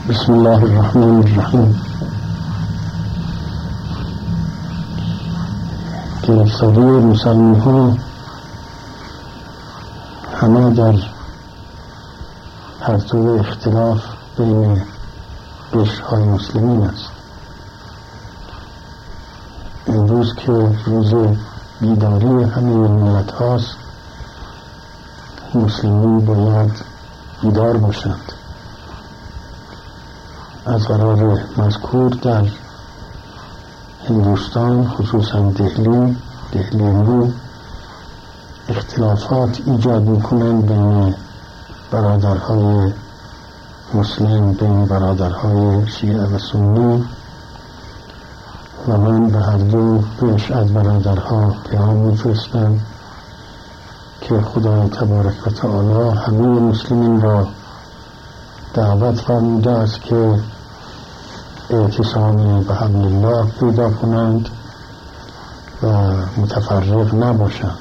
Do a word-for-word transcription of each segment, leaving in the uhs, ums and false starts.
بسم الله الرحمن الرحیم. گرفتاری مسلمان ها همه در پرتو اختلاف بین قشرهای مسلمین است. امروز که روز بیداری همه ملت هاست، مسلمین باید بیدار باشند. از قرار مذکور در هندوستان، خصوصا دهلی دهلی نو، اختلافات ایجاد میکنند بین برادرهای مسلم، بین برادرهای شیعه و سنی، و من به هر دو پیش از برادرها پیام میفرستم که خدای تبارک و تعالی همه مسلمین را دعوت فرموده است که اعتصام به حبل الله پیدا کنند و متفرق نباشند.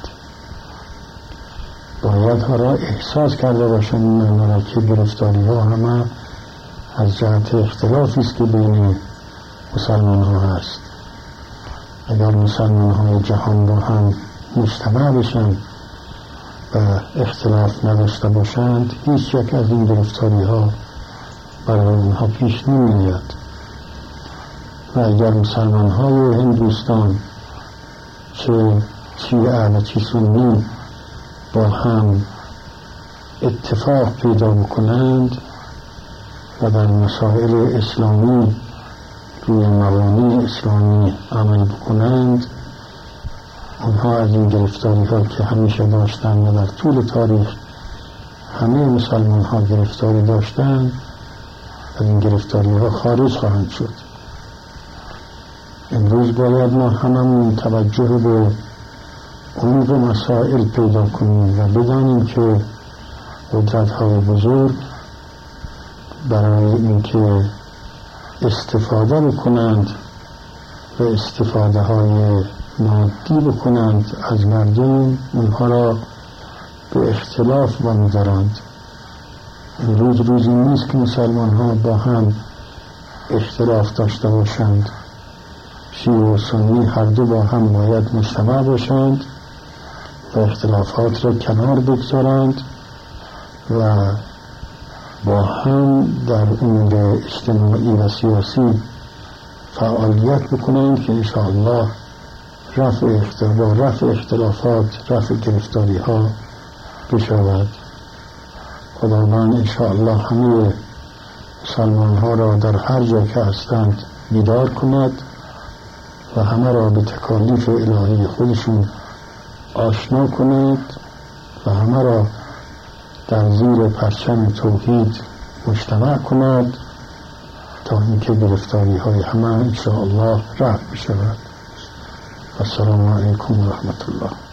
باید ها را احساس کرده باشند این را که گرفتاری ها همه از جهت اختلافی است که بین مسلمان ها هست. اگر مسلمان های جهان با هم مجتمع بشند و اختلاف نداشته باشند، هیچ یک از این گرفتاری ها برای اونها پیش نمی‌آید. و اگر مسلمان های هندوستان چه شیعه و چه سنی با هم اتفاق پیدا بکنند و در مسائل اسلامی روی مبانی اسلامی عمل بکنند، اونها از این گرفتاری ها که همیشه داشتند و در طول تاریخ همه مسلمان ها گرفتاری داشتند، از این گرفتاری ها خارج خواهند شد. امروز باید ما هممون توجه به عمق مسائل پیدا کنیم و بدانیم که قدرت های بزرگ برای اینکه استفاده بکنند و استفاده های مادی بکنند از مردم، اونها را به اختلاف وامی‌دارند. امروز روزی نیست که مسلمان ها با هم اختلاف داشته باشند. شیعه و سنی هر دو با هم باید مجتمع باشند و اختلافات را کنار بگذارند و با هم در امور اجتماعی و سیاسی فعالیت بکنند که انشاءالله رفع اختلاف رفع اختلافات رفع گرفتاری ها بشود. خداوند انشاءالله همه مسلمان ها را در هر جا که هستند بیدار کند و همه را به تکالیف الهی خودشون آشنا کند و همه را در زیر پرچم توحید مجتمع کند تا اینکه گرفتاری های همه انشاءالله رفع بشود. السلام علیکم و رحمت الله.